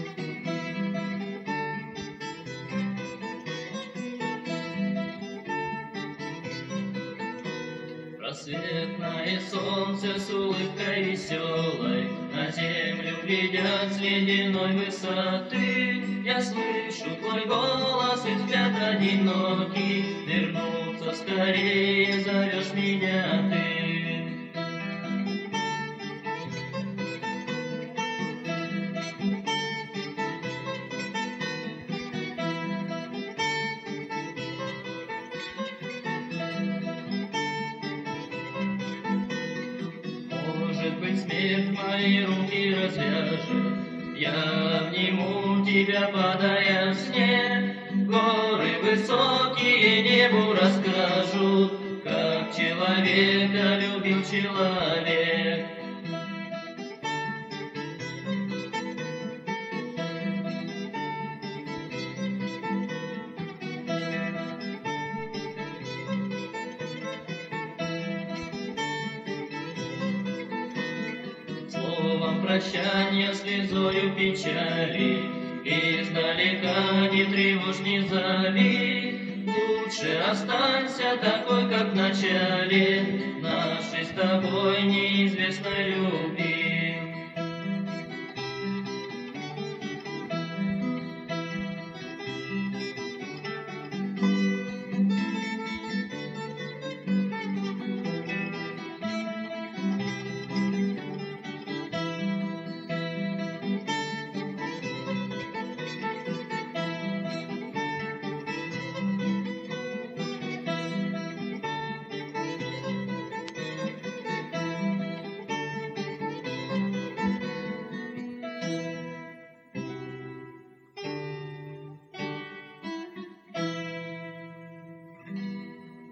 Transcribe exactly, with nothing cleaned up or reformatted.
Рассветное солнце с улыбкой веселой на землю глядят с ледяной высоты. Я слышу твой голос и взгляд одинокий, вернуться скорее зовешь меня ты. Может быть, смерть мои руки развяжет, я обниму тебя, падая в снег. Горы высокие небу расскажут, как человека любил человек. Словом прощанья, слезою печали, издалека не тревожь, не зови. Лучше останься такой, как в начале нашей с тобой неизвестной любви.